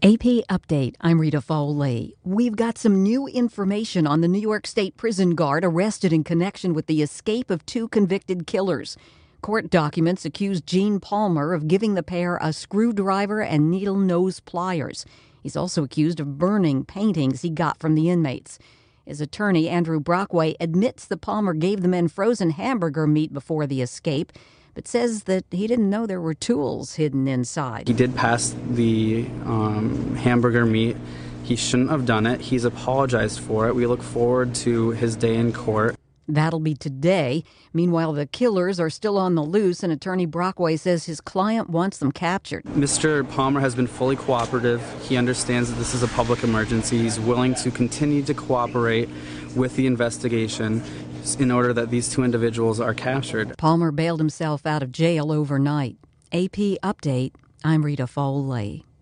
AP Update, I'm Rita Foley. We've got some new information on the New York State prison guard arrested in connection with the escape of two convicted killers. Court documents accuse Gene Palmer of giving the pair a screwdriver and needle nose pliers. He's also accused of burning paintings he got from the inmates. His attorney, Andrew Brockway, admits that Palmer gave the men frozen hamburger meat before the escape, but says that he didn't know there were tools hidden inside. He did pass the hamburger meat. He shouldn't have done it. He's apologized for it. We look forward to his day in court. That'll be today. Meanwhile, the killers are still on the loose, and Attorney Brockway says his client wants them captured. Mr. Palmer has been fully cooperative. He understands that this is a public emergency. He's willing to continue to cooperate with the investigation in order that these two individuals are captured. Palmer bailed himself out of jail overnight. AP Update, I'm Rita Foley.